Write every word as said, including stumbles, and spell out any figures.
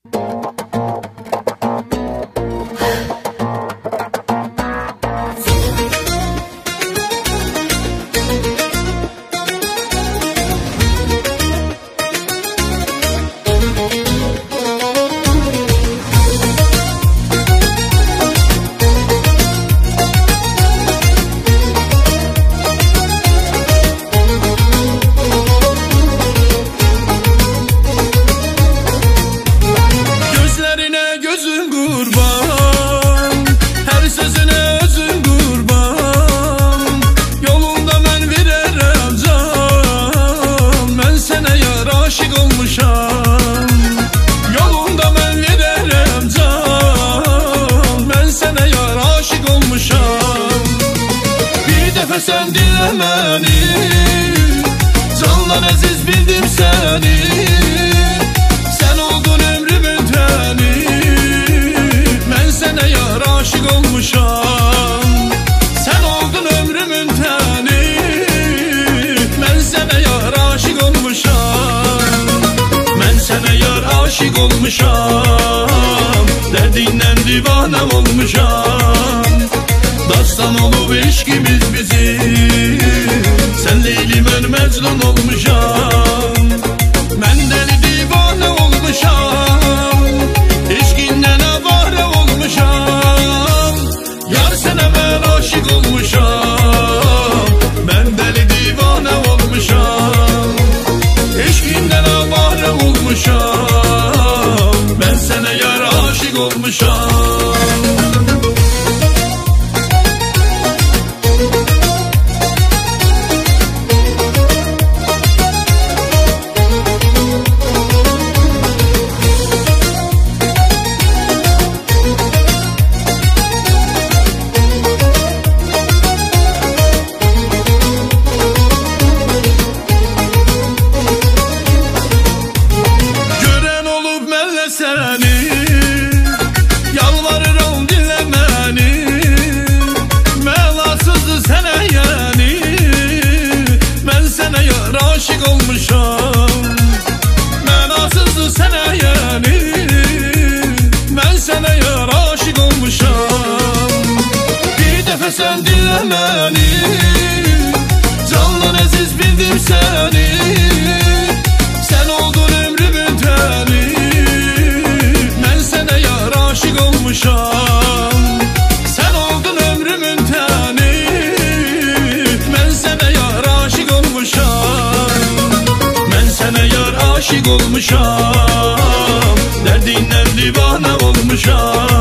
Sen dinle beni, candan aziz bildim seni. Sen oldun ömrümün teni, ben sana yar aşık olmuşam. Sen oldun ömrümün teni, ben sana yar aşık olmuşam. Ben sana yar aşık olmuşam, derdinden divanem olmuşam. Dastan olup eşkimiz bizim, sen Leyli ben Mecnun olmuşam. Ben deli divane olmuşam, eşkinden avare olmuşam. Yar sana ben aşık olmuşam, ben deli divane olmuşam. Eşkinden avare olmuşam, ben sana yar aşık olmuşam. Seni yalvarırım dinle beni, melasızdı sana yani. Ben sana yar aşık olmuşam, melasızdı sana yani. Ben sana yar aşık olmuşam. Bir defa sen dinle beni, candan aziz bildim seni. Sen oldun ömrümün teni, aşık olmuşam. Sen oldun ömrümün teni, ben sana yar aşık olmuşam. Ben sana yar aşık olmuşam, derdinden divane olmuşam.